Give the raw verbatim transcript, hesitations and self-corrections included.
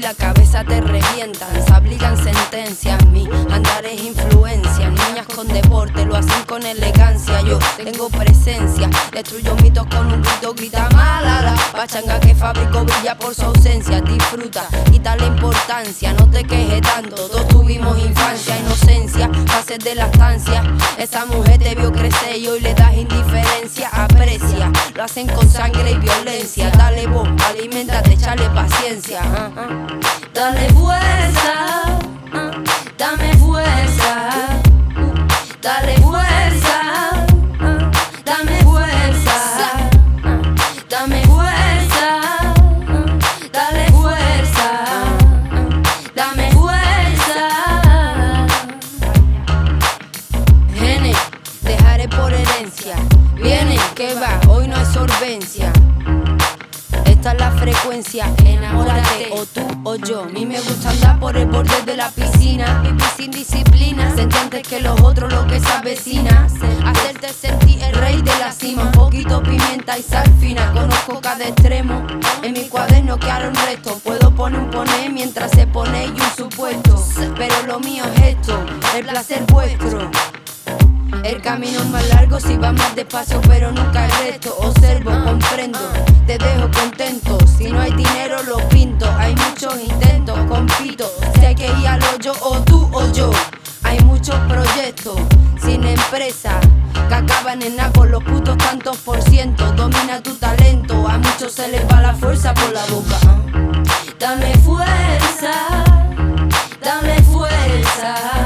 la cabeza te revientan, se obligan sentencias. Mi andar es influencia, niñas con deporte lo hacen con elegancia. Yo tengo presencia, destruyo mitos con un grito, grita malala. Pachanga que fabrico brilla por su ausencia. Disfruta, quita la importancia, no te quejes tanto. Todos tuvimos infancia, inocencia, pases de la estancia. Esa mujer te vio crecer y hoy le das indiferencia. Aprecia, lo hacen con sangre y violencia. Dale voz, aliméntate, échale paciencia. uh -huh. Dale fuerza, uh, dame fuerza, uh, dale fuerza, uh, dame fuerza, uh, dame fuerza, uh, dale fuerza, uh, dame fuerza. Gene, dejaré por herencia. Viene, que va, hoy no hay sorbencia. Esta es la frecuencia, enamórate o tú o yo. A mí me gusta andar por el borde de la piscina, vivir sin disciplina, sentir antes que los otros lo que se avecina, hacerte sentir el rey de la cima. Un poquito pimienta y sal fina, conozco cada extremo. En mi cuaderno quedaron restos, puedo poner un poner mientras se pone y un supuesto. Pero lo mío es esto, el placer vuestro. El camino es más largo si va más despacio, pero nunca el resto. Observo, comprendo, te dejo contento. Si no hay dinero lo pinto, hay muchos intentos, compito. Si hay que ir al hoyo o tú o yo. Hay muchos proyectos sin empresa que acaban en nada con los putos tantos por ciento. Domina tu talento, a muchos se les va la fuerza por la boca. Dame fuerza, dame fuerza.